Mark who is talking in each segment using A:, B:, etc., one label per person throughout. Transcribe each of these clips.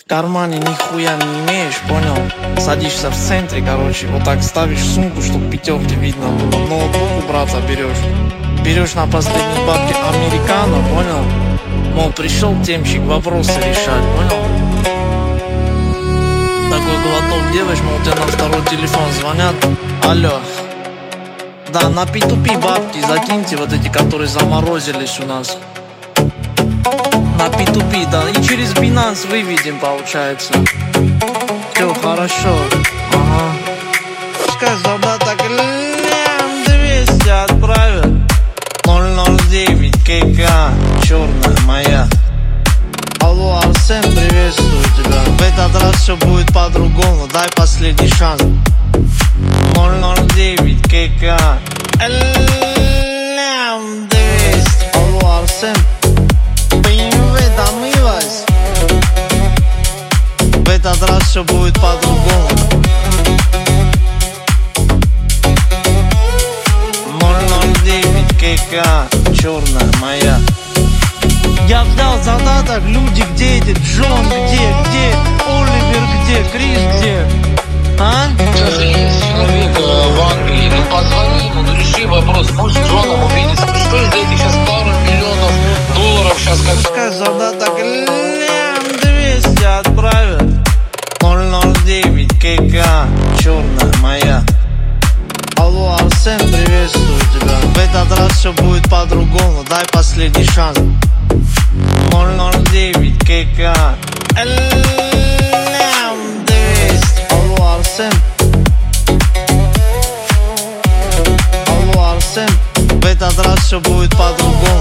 A: кармане нихуя не имеешь, понял? Садишься в центре, короче, вот так ставишь сумку, чтобы пятерки видно было. Ноутбук у брата берешь на последние бабки американо, понял? Мол, пришел темщик вопросы решать, понял? Такой глоток делаешь, мол, тебе на второй телефон звонят. Алло. Да, на P2P бабки закиньте, вот эти, которые заморозились у нас. На P2P, да, и через Binance выведем, получается. Все хорошо, ага. Пускай задаток 200 отправят. 009 КК, черная моя. Алло, Арсен, приветствую тебя. В этот раз все будет по-другому, дай последний шанс. 009 КК, 200. Алло, Арсен, домылась. В этот раз все будет по-другому. 009 КК, черная моя. Я взял задаток, люди, где эти? Джон, где? Оливер, где? Крис, где? А?
B: Сейчас есть человек в Англии, ну позвони ему, ну реши вопрос, пусть с Джоном увидится. Что из этих сейчас пару миллионов долларов сейчас как-то...
A: Пускай задаток 200 отправят. 009 КК, черная моя. Алло, Арсен, приветствую тебя. В этот раз все будет по-другому, дай последний шанс. 009 КК, 200. Алло, Арсен. Алло, Арсен. В этот раз все будет по-другому.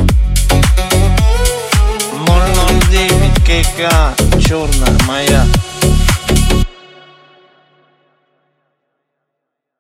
A: 009 КК, черная моя.